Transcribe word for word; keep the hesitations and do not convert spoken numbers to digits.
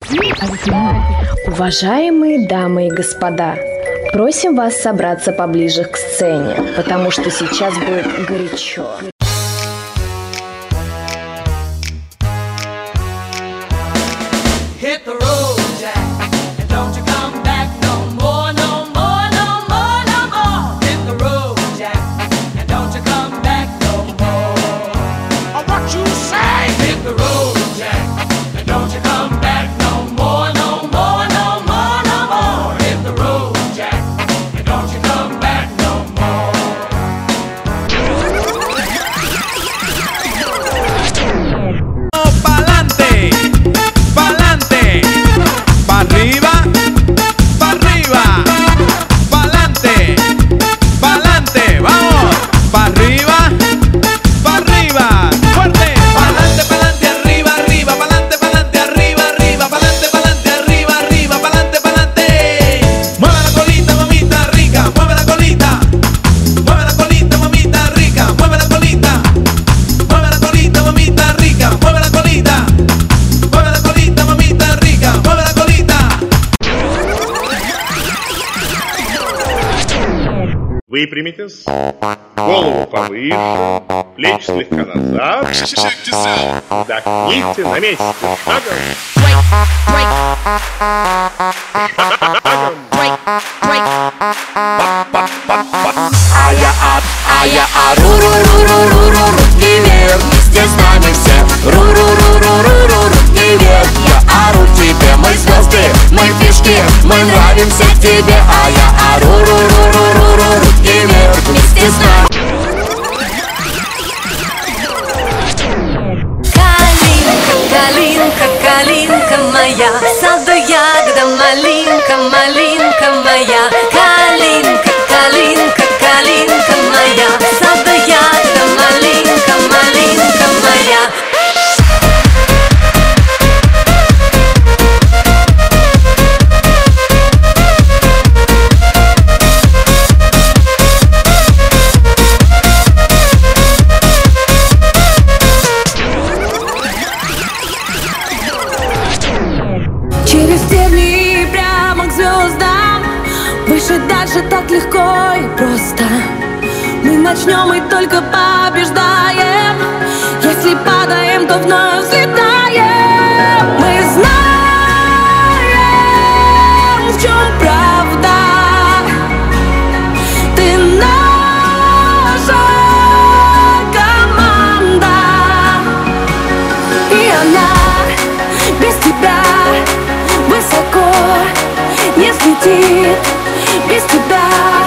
Уважаемые дамы и господа, просим вас собраться поближе к сцене, потому что сейчас будет горячо. Выпрямитесь, голову повыше, плечи слегка назад. Вдохните на месте. Шагом. А я ап, а я ару-ру-ру-ру-ру-ру, руки вверх, вместе с нами все. Ру-ру-ру-ру-ру-ру, руки вверх, я ору тебе, мы звезды, мы фишки, мы нравимся тебе. А я ару-ру-ру-ру-ру-ру, руки вверх, вместе с нами. Калинка, калинка моя, саду ягода, малинка, малинка моя. Калинка, калинка, калинка моя, саду ягода, малинка, малинка моя. Через тернии прямо к звездам, выше, дальше так легко и просто. Мы начнем и только побеждаем. Если падаем, то вновь взлетаем. Мы знаем, в чем правда. Ты наша команда, и она без тебя высоко не взлетит, без тебя.